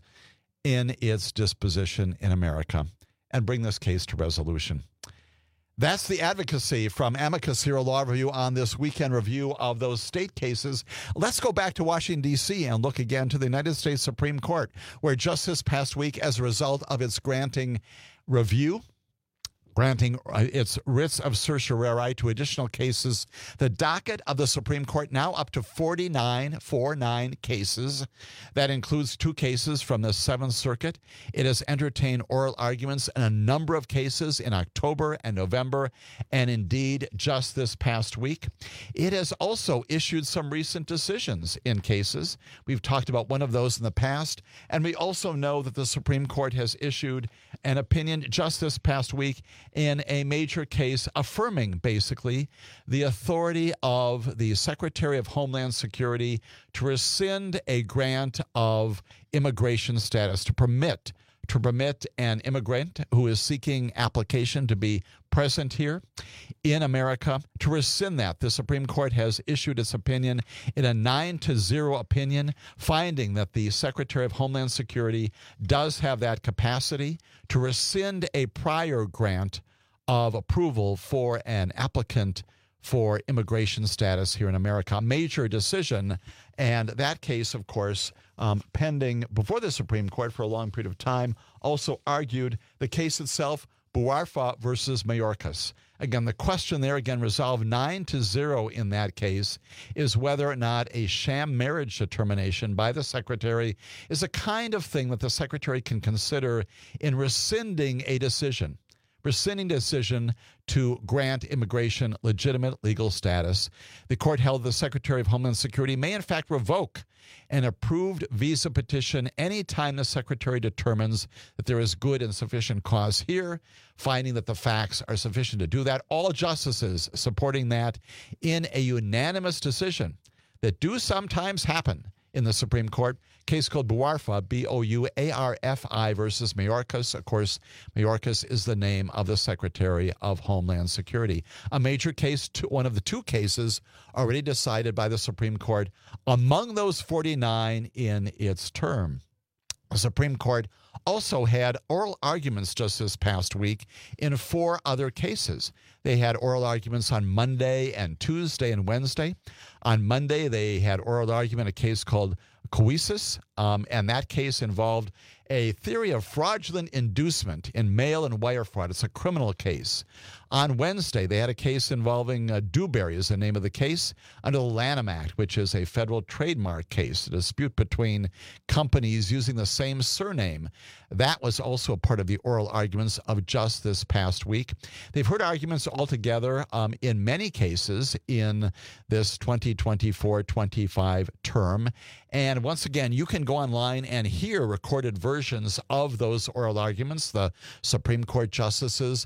in its disposition in America, and bring this case to resolution. That's the advocacy from Amicus Hero Law Review on this weekend review of those state cases. Let's go back to Washington, D C and look again to the United States Supreme Court, where just this past week, as a result of its granting review, granting its writs of certiorari to additional cases, the docket of the Supreme Court now up to forty-nine, forty-nine cases. That includes two cases from the Seventh Circuit. It has entertained oral arguments in a number of cases in October and November, and indeed just this past week. It has also issued some recent decisions in cases. We've talked about one of those in the past, and we also know that the Supreme Court has issued an opinion just this past week in a major case affirming, basically, the authority of the Secretary of Homeland Security to rescind a grant of immigration status, to permit to permit an immigrant who is seeking application to be present here in America, to rescind that. The Supreme Court has issued its opinion in a nine to zero opinion, finding that the Secretary of Homeland Security does have that capacity to rescind a prior grant of approval for an applicant for immigration status here in America. A major decision, and that case, of course, um, pending before the Supreme Court for a long period of time, also argued the case itself, Bouarfa versus Mayorkas. Again, the question there, again, resolved nine to zero in that case, is whether or not a sham marriage determination by the Secretary is a kind of thing that the Secretary can consider in rescinding a decision. rescinding decision to grant immigration legitimate legal status. The court held the Secretary of Homeland Security may in fact revoke an approved visa petition anytime the Secretary determines that there is good and sufficient cause here, finding that the facts are sufficient to do that. All justices supporting that in a unanimous decision that do sometimes happen in the Supreme Court. Case called Bouarfa, B O U A R F I versus Mayorkas. Of course, Mayorkas is the name of the Secretary of Homeland Security. A major case, one of the two cases already decided by the Supreme Court among those forty-nine in its term. The Supreme Court also had oral arguments just this past week in four other cases. They had oral arguments on Monday and Tuesday and Wednesday. On Monday, they had oral argument, a case called Coesis, um, and that case involved a theory of fraudulent inducement in mail and wire fraud. It's a criminal case. On Wednesday, they had a case involving uh, Dewberry is the name of the case, under the Lanham Act, which is a federal trademark case, a dispute between companies using the same surname. That was also a part of the oral arguments of just this past week. They've heard arguments altogether um, in many cases in this twenty twenty-four twenty-five term. And once again, you can go online and hear recorded versions of those oral arguments. The Supreme Court justices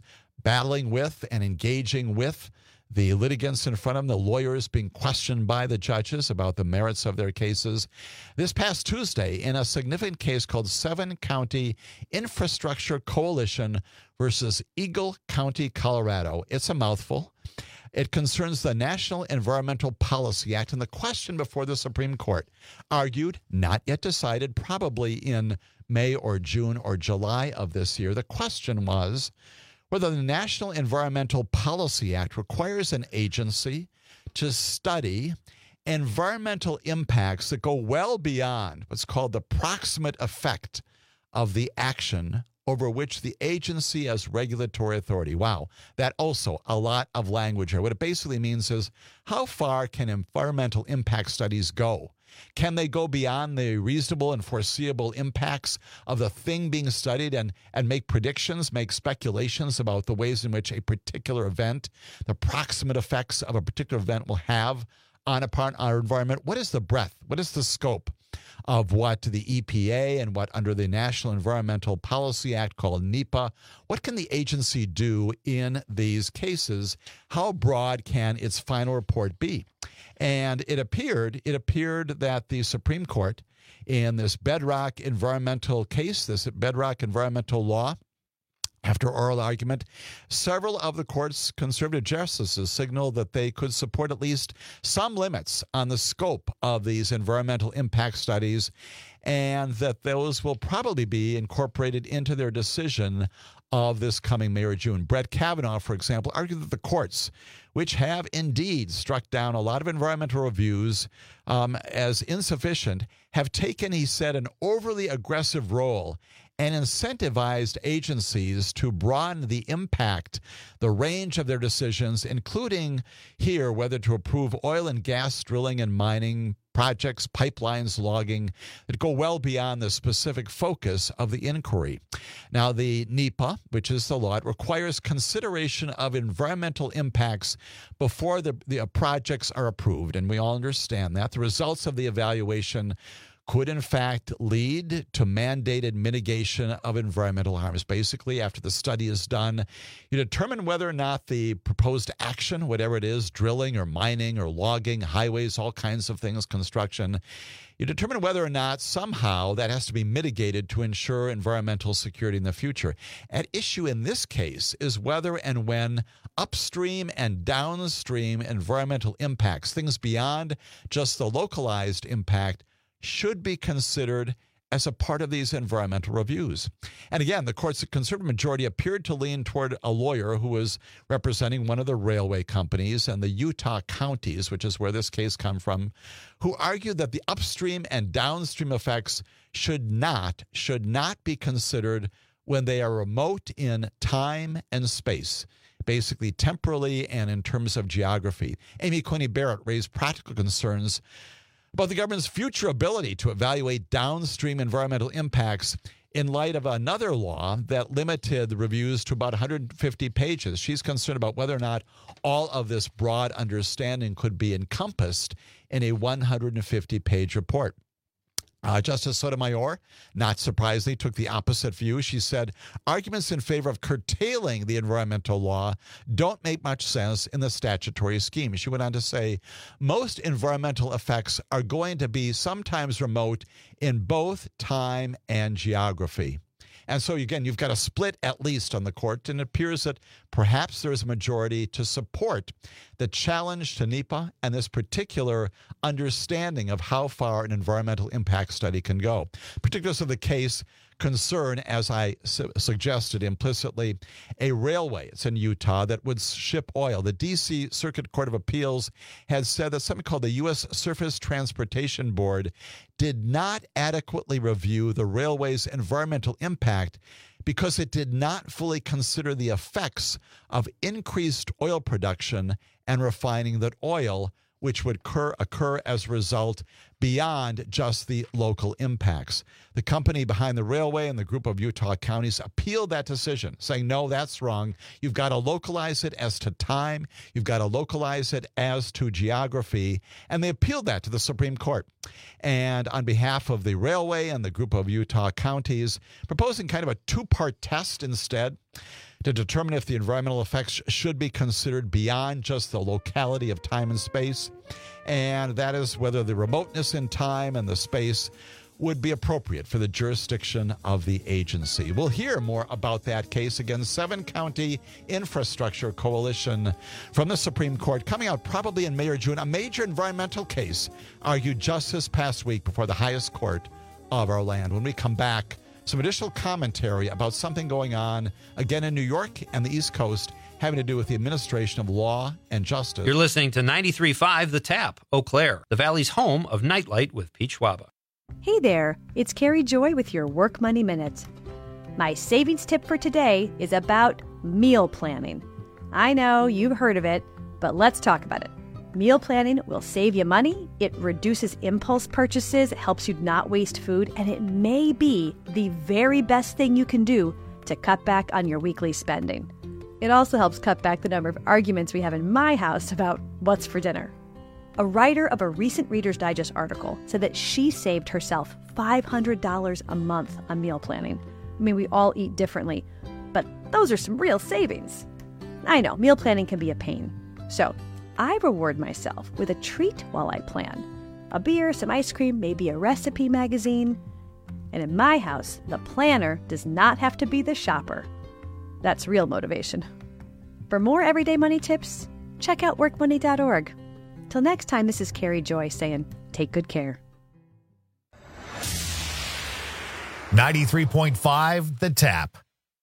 battling with and engaging with the litigants in front of them, the lawyers being questioned by the judges about the merits of their cases. This past Tuesday, in a significant case called Seven County Infrastructure Coalition versus Eagle County, Colorado. It's a mouthful. It concerns the National Environmental Policy Act, and the question before the Supreme Court, argued, not yet decided, probably in May or June or July of this year. The question was whether the National Environmental Policy Act requires an agency to study environmental impacts that go well beyond what's called the proximate effect of the action over which the agency has regulatory authority. Wow, that also a lot of language here. What it basically means is, how far can environmental impact studies go? Can they go beyond the reasonable and foreseeable impacts of the thing being studied and, and make predictions, make speculations about the ways in which a particular event, the proximate effects of a particular event will have on upon our environment? What is the breadth? What is the scope of what the E P A and what under the National Environmental Policy Act called NEPA, what can the agency do in these cases? How broad can its final report be? And it appeared, it appeared that the Supreme Court in this bedrock environmental case, this bedrock environmental law, after oral argument, several of the court's conservative justices signaled that they could support at least some limits on the scope of these environmental impact studies, and that those will probably be incorporated into their decision of this coming May or June. Brett Kavanaugh, for example, argued that the courts, which have indeed struck down a lot of environmental reviews um, as insufficient, have taken, he said, an overly aggressive role and incentivized agencies to broaden the impact, the range of their decisions, including here whether to approve oil and gas drilling and mining projects, pipelines, logging, that go well beyond the specific focus of the inquiry. Now, the NEPA, which is the law, it requires consideration of environmental impacts before the, the projects are approved, and we all understand that. The results of the evaluation could, in fact, lead to mandated mitigation of environmental harms. Basically, after the study is done, you determine whether or not the proposed action, whatever it is, drilling or mining or logging, highways, all kinds of things, construction, you determine whether or not somehow that has to be mitigated to ensure environmental security in the future. At issue in this case is whether and when upstream and downstream environmental impacts, things beyond just the localized impact, should be considered as a part of these environmental reviews. And again, the court's conservative majority appeared to lean toward a lawyer who was representing one of the railway companies and the Utah counties, which is where this case comes from, who argued that the upstream and downstream effects should not, should not be considered when they are remote in time and space, basically temporally and in terms of geography. Amy Coney Barrett raised practical concerns about the government's future ability to evaluate downstream environmental impacts in light of another law that limited the reviews to about one hundred fifty pages. She's concerned about whether or not all of this broad understanding could be encompassed in a one hundred fifty page report. Uh, Justice Sotomayor, not surprisingly, took the opposite view. She said arguments in favor of curtailing the environmental law don't make much sense in the statutory scheme. She went on to say most environmental effects are going to be sometimes remote in both time and geography. And so, again, you've got a split at least on the court, and it appears that perhaps there is a majority to support the challenge to NEPA and this particular understanding of how far an environmental impact study can go. Particulars of the case concern, as I su- suggested implicitly, a railway. It's in Utah that would ship oil. The D C Circuit Court of Appeals has said that something called the U S Surface Transportation Board did not adequately review the railway's environmental impact because it did not fully consider the effects of increased oil production and refining that oil, which would occur, occur as a result beyond just the local impacts. The company behind the railway and the group of Utah counties appealed that decision, saying, no, that's wrong. You've got to localize it as to time. You've got to localize it as to geography. And they appealed that to the Supreme Court. And on behalf of the railway and the group of Utah counties, proposing kind of a two-part test instead, to determine if the environmental effects should be considered beyond just the locality of time and space, and that is whether the remoteness in time and the space would be appropriate for the jurisdiction of the agency. We'll hear more about that case. Again, Seven County Infrastructure Coalition from the Supreme Court, coming out probably in May or June, a major environmental case argued just this past week before the highest court of our land. When we come back, some additional commentary about something going on again in New York and the East Coast having to do with the administration of law and justice. You're listening to ninety-three point five The Tap, Eau Claire, the Valley's home of Nightlight with Pete Schwaba. Hey there, it's Carrie Joy with your Work Money Minute. My savings tip for today is about meal planning. I know you've heard of it, but let's talk about it. Meal planning will save you money, it reduces impulse purchases, it helps you not waste food, and it may be the very best thing you can do to cut back on your weekly spending. It also helps cut back the number of arguments we have in my house about what's for dinner. A writer of a recent Reader's Digest article said that she saved herself five hundred dollars a month on meal planning. I mean, we all eat differently, but those are some real savings. I know, meal planning can be a pain. So I reward myself with a treat while I plan. A beer, some ice cream, maybe a recipe magazine. And in my house, the planner does not have to be the shopper. That's real motivation. For more everyday money tips, check out work money dot org. Till next time, this is Carrie Joy saying, take good care. ninety-three point five The Tap.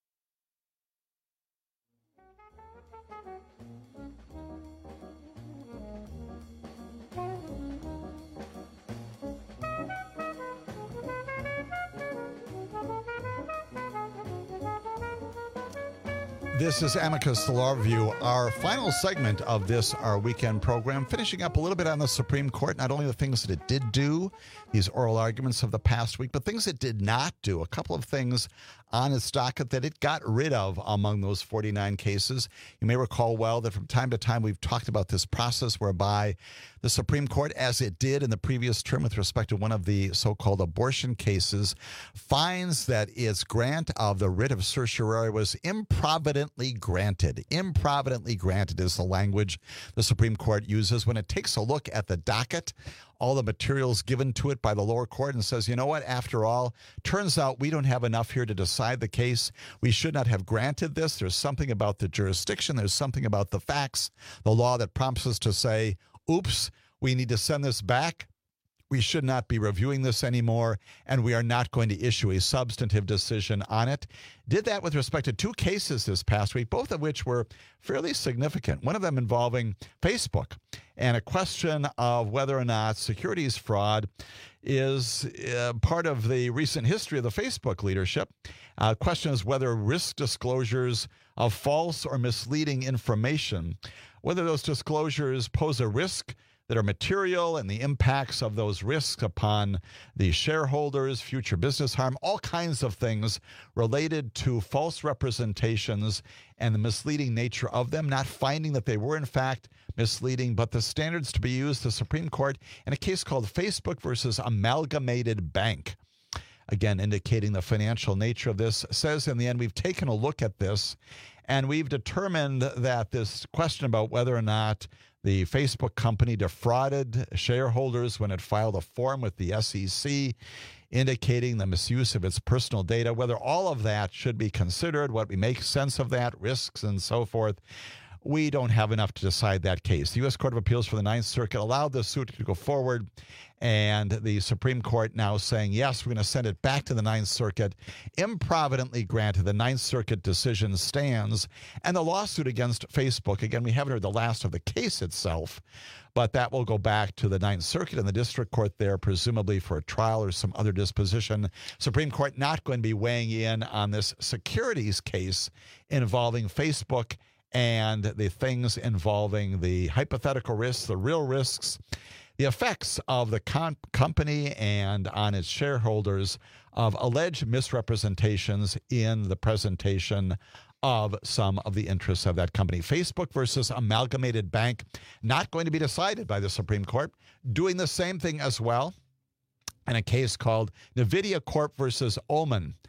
This is Amicus, the Law Review, our final segment of this, our weekend program, finishing up a little bit on the Supreme Court, not only the things that it did do, these oral arguments of the past week, but things it did not do. A couple of things on its docket that it got rid of among those forty-nine cases. You may recall well that from time to time we've talked about this process whereby the Supreme Court, as it did in the previous term with respect to one of the so-called abortion cases, finds that its grant of the writ of certiorari was improvidently granted. Improvidently granted is the language the Supreme Court uses when it takes a look at the docket, all the materials given to it by the lower court, and says, you know what, after all, turns out we don't have enough here to decide the case. We should not have granted this. There's something about the jurisdiction. There's something about the facts, the law that prompts us to say, oops, we need to send this back. We should not be reviewing this anymore, and we are not going to issue a substantive decision on it. Did that with respect to two cases this past week, both of which were fairly significant. One of them involving Facebook and a question of whether or not securities fraud is uh, part of the recent history of the Facebook leadership. Uh, the question is whether risk disclosures of false or misleading information, whether those disclosures pose a risk that are material and the impacts of those risks upon the shareholders, future business harm, all kinds of things related to false representations and the misleading nature of them, not finding that they were in fact misleading, but the standards to be used, the Supreme Court, in a case called Facebook versus Amalgamated Bank, again, indicating the financial nature of this, says in the end, we've taken a look at this and we've determined that this question about whether or not the Facebook company defrauded shareholders when it filed a form with the S E C indicating the misuse of its personal data, whether all of that should be considered, what we make sense of that, risks and so forth. We don't have enough to decide that case. The U S Court of Appeals for the Ninth Circuit allowed the suit to go forward, and the Supreme Court now saying, yes, we're going to send it back to the Ninth Circuit. Improvidently granted, the Ninth Circuit decision stands, and the lawsuit against Facebook, again, we haven't heard the last of the case itself, but that will go back to the Ninth Circuit and the district court there, presumably for a trial or some other disposition. Supreme Court not going to be weighing in on this securities case involving Facebook and the things involving the hypothetical risks, the real risks, the effects of the com- company and on its shareholders of alleged misrepresentations in the presentation of some of the interests of that company. Facebook versus Amalgamated Bank, not going to be decided by the Supreme Court. Doing the same thing as well in a case called NVIDIA Corp versus Oman,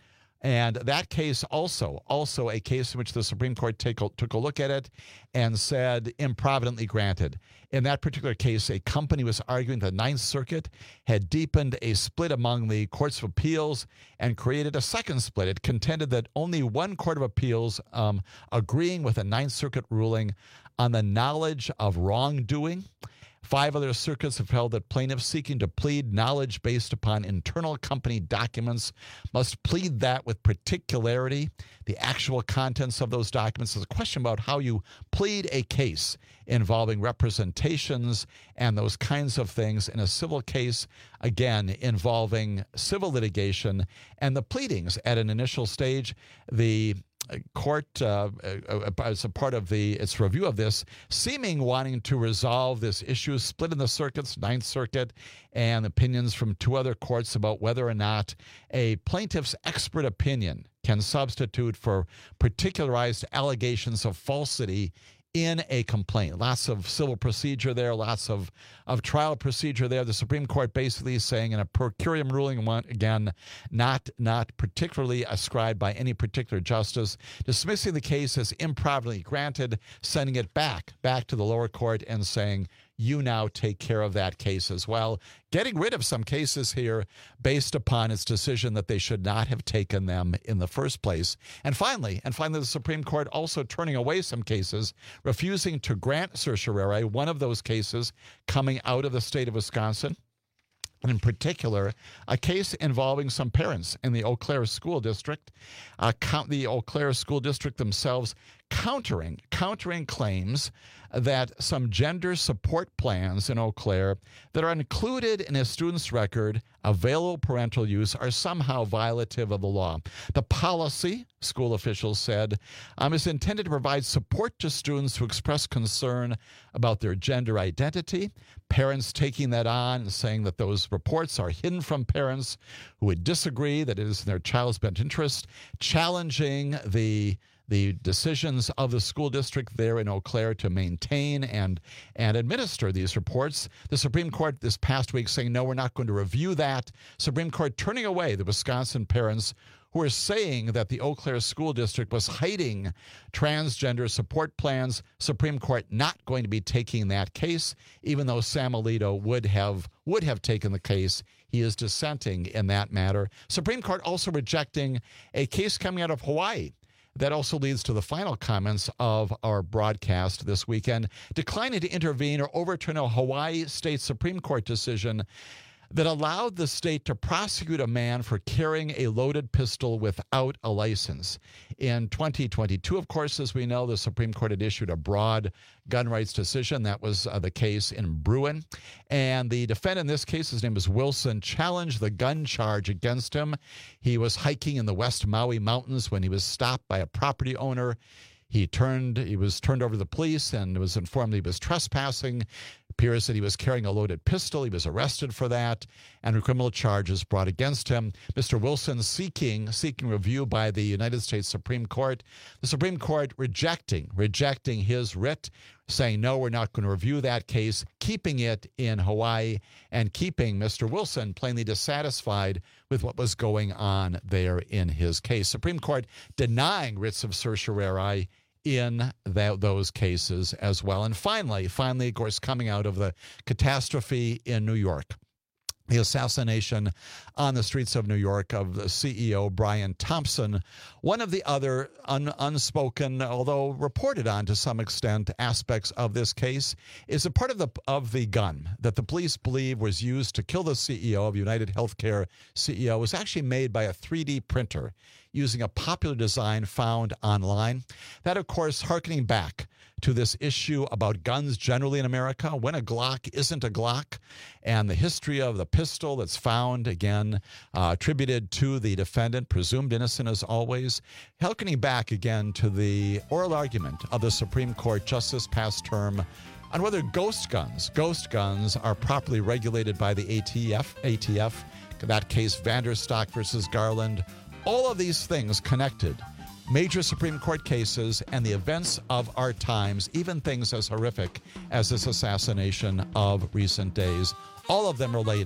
And that case also, also a case in which the Supreme Court take a, took a look at it and said improvidently granted. In that particular case, a company was arguing the Ninth Circuit had deepened a split among the courts of appeals and created a second split. It contended that only one court of appeals um, agreeing with a Ninth Circuit ruling on the knowledge of wrongdoing. Five other circuits have held that plaintiffs seeking to plead knowledge based upon internal company documents must plead that with particularity. The actual contents of those documents is a question about how you plead a case involving representations and those kinds of things in a civil case, again, involving civil litigation. And the pleadings at an initial stage, the court, uh, as a part of the its review of this, seeming wanting to resolve this issue, split in the circuits, Ninth Circuit, and opinions from two other courts about whether or not a plaintiff's expert opinion can substitute for particularized allegations of falsity in a complaint. Lots of civil procedure there, lots of, of trial procedure there. The Supreme Court basically saying in a per curiam ruling, one, again, not, not particularly ascribed by any particular justice, dismissing the case as improperly granted, sending it back, back to the lower court and saying, you now take care of that case as well, getting rid of some cases here based upon its decision that they should not have taken them in the first place. And finally, and finally, the Supreme Court also turning away some cases, refusing to grant certiorari, one of those cases coming out of the state of Wisconsin. And in particular, a case involving some parents in the Eau Claire School District, uh, count the Eau Claire School District themselves countering, countering claims that some gender support plans in Eau Claire that are included in a student's record, available parental use, are somehow violative of the law. The policy, school officials said, um, is intended to provide support to students who express concern about their gender identity. Parents taking that on and saying that those reports are hidden from parents who would disagree that it is in their child's best interest, challenging the the decisions of the school district there in Eau Claire to maintain and and administer these reports. The Supreme Court this past week saying, no, we're not going to review that. Supreme Court turning away the Wisconsin parents who are saying that the Eau Claire School District was hiding transgender support plans. Supreme Court not going to be taking that case, even though Sam Alito would have would have taken the case. He is dissenting in that matter. Supreme Court also rejecting a case coming out of Hawaii. That also leads to the final comments of our broadcast this weekend, declining to intervene or overturn a Hawaii State Supreme Court decision that allowed the state to prosecute a man for carrying a loaded pistol without a license. In twenty twenty-two, of course, as we know, the Supreme Court had issued a broad gun rights decision. That was uh, the case in Bruin. And the defendant in this case, his name is Wilson, challenged the gun charge against him. He was hiking in the West Maui Mountains when he was stopped by a property owner. He turned, he was turned over to the police and was informed he was trespassing. It appears that he was carrying a loaded pistol. He was arrested for that, and criminal charges brought against him. Mister Wilson seeking seeking review by the United States Supreme Court. The Supreme Court rejecting rejecting his writ, saying, no, we're not going to review that case, keeping it in Hawaii and keeping Mister Wilson plainly dissatisfied with what was going on there in his case. Supreme Court denying writs of certiorari in that, those cases as well. And finally, finally, of course, coming out of the catastrophe in New York, the assassination on the streets of New York of the C E O, Brian Thompson. One of the other un- unspoken, although reported on to some extent, aspects of this case is a part of the of the gun that the police believe was used to kill the C E O of United Healthcare C E O was actually made by a three D printer using a popular design found online. That, of course, hearkening back to this issue about guns generally in America, when a Glock isn't a Glock, and the history of the pistol that's found, again, uh, attributed to the defendant, presumed innocent as always. Hearkening back again to the oral argument of the Supreme Court just this past term on whether ghost guns, ghost guns are properly regulated by the A T F, A T F, that case Vanderstock versus Garland. All of these things connected. Major Supreme Court cases and the events of our times, even things as horrific as this assassination of recent days, all of them related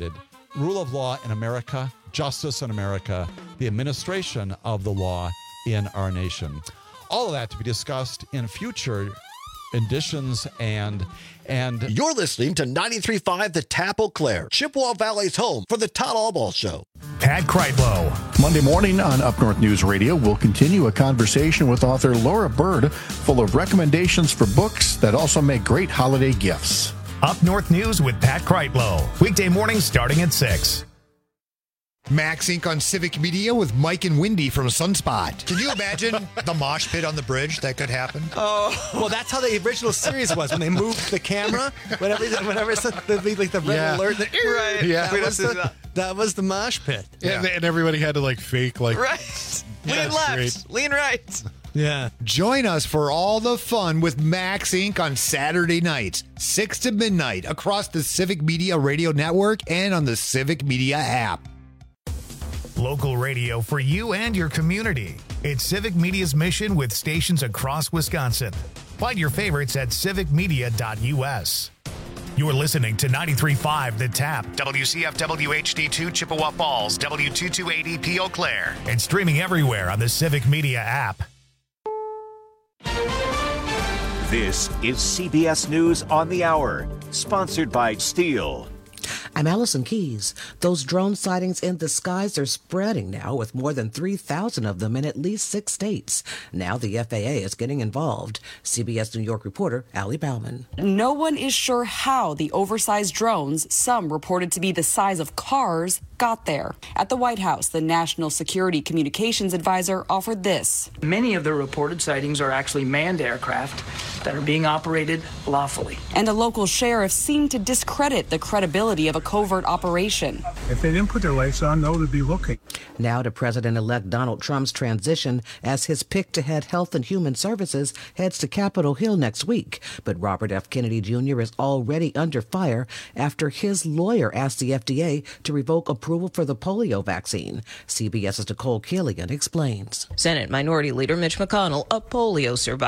rule of law in America, justice in America, the administration of the law in our nation. All of that to be discussed in future editions and and you're listening to ninety-three point five The Tap Eau Claire, Chippewa Valley's home for the Todd Allball Show. Pat Kreitlow. Monday morning on Up North News Radio, we'll continue a conversation with author Laura Bird, full of recommendations for books that also make great holiday gifts. Up North News with Pat Kreitlow. Weekday mornings starting at six. Max Incorporated on Civic Media with Mike and Wendy from Sunspot. Can you imagine the mosh pit on the bridge that could happen? Oh, well, that's how the original series was when they moved the camera. Whenever, whenever it's the, like the red Yeah. alert, the, right? Yeah. that was the, that was the mosh pit. Yeah. And, and everybody had to like fake like Right. Lean That's left, great. lean right. Yeah. Join us for all the fun with Max Incorporated on Saturday nights, six to midnight, across the Civic Media Radio Network and on the Civic Media app. Local radio for you and your community. It's Civic Media's mission with stations across Wisconsin. Find your favorites at civic media dot u s. You're listening to ninety-three point five The Tap, W C F W H D two Chippewa Falls, W two two eight E P Eau Claire, and streaming everywhere on the Civic Media app. This is C B S News on the Hour, sponsored by Steel. I'm Allison Keys. Those drone sightings in the skies are spreading now, with more than three thousand of them in at least six states. Now the F A A is getting involved. C B S New York reporter Allie Bauman. No one is sure how the oversized drones, some reported to be the size of cars, got there. At the White House, the National Security Communications Advisor offered this. Many of the reported sightings are actually manned aircraft that are being operated lawfully. And a local sheriff seemed to discredit the credibility of a covert operation. If they didn't put their lights on, no one would be looking. Now to President-elect Donald Trump's transition as his pick to head Health and Human Services heads to Capitol Hill next week. But Robert F. Kennedy Junior is already under fire after his lawyer asked the F D A to revoke approval for the polio vaccine. CBS's Nicole Killian explains. Senate Minority Leader Mitch McConnell, a polio survivor,